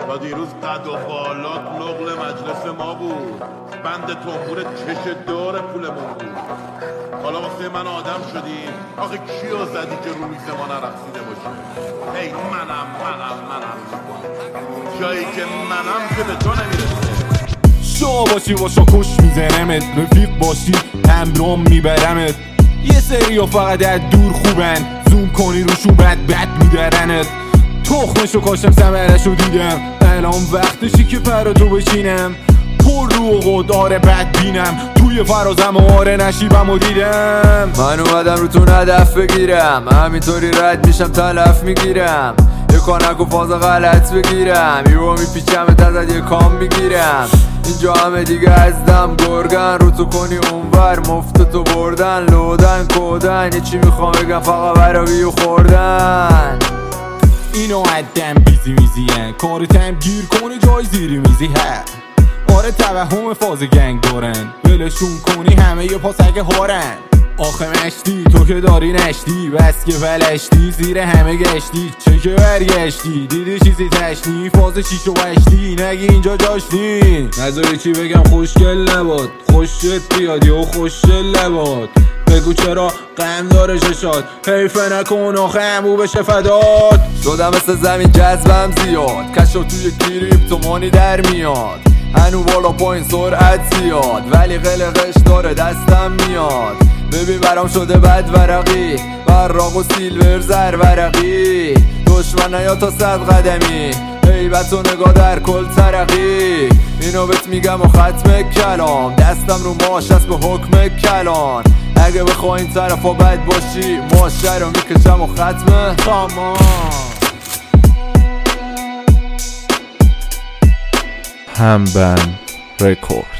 تا دیروز قد و بالات نقل مجلس ما بود، بند تنبور چش دار پولمون بود. حالا واسه من آدم شدی، آخه کیو زدی که رو میز ما نرقصیده باشه؟ هی منم جایی که منم که به تو نمیرسه. شما باشی باشا کش میزنمت، رفیق باشی همرام میبرمت. یه سری فقط از دور خوبن، زوم کنی روشون بد میدرنت. تخمشو کاشتم ثمرشو دیدم، الان وقتشی که پراتو بشینم. پر رو و قدار بد بینم، توی فرازم و آره نشیبم و دیدم. من اومدم رو تو هدف بگیرم، همینطوری رد میشم تلف میگیرم. یه کانک و فاز غلط بگیرم، یهو میپیچم ازت یه کام میگیرم. اینجا همه دیگه از دم گرگن، رو تو کنی اونور مفت تو بردن. لودن کودن یه چی میخوام بگم فقط برای و خوردن. اینو عدم بیزی میزیه، کارتم گیر کنی جای زیری میزی ها. آره توهم فاز گنگ دارن، ولشون کنی همه یه پاسک هارن. آخه مشتی تو که داری نشتی، بس که ولشتی زیر همه گشتی. چه که برگشتی دیدی چیزی تشنی، فاز شیش و هشتی نگی اینجا جاشتی. نذاری چی بگم خوشگل نباد، خوشت بیادی و خوشگل نباد. بگو چرا غم داره چشات، حیفه نکن آخه همو بشه فدات. شدم مثل زمین جذبم زیاد، کشو توی کریپتومانی در میاد. هنو بالا پایین سرعت زیاد، ولی قلقش داره دستم میاد. ببین برام شده بد ورقی، براق و سیلور زر ورقی. دشمن نیا تا 100 قدمی، هیبت و نگاه در کل ترقی. اینو بهت میگم و ختم کلام، دستم رو ماش است به حکم کلان. اگه بخواه این طرفا بد باشی، ماشه رو میکشم و ختم تمام. همبند رکورد.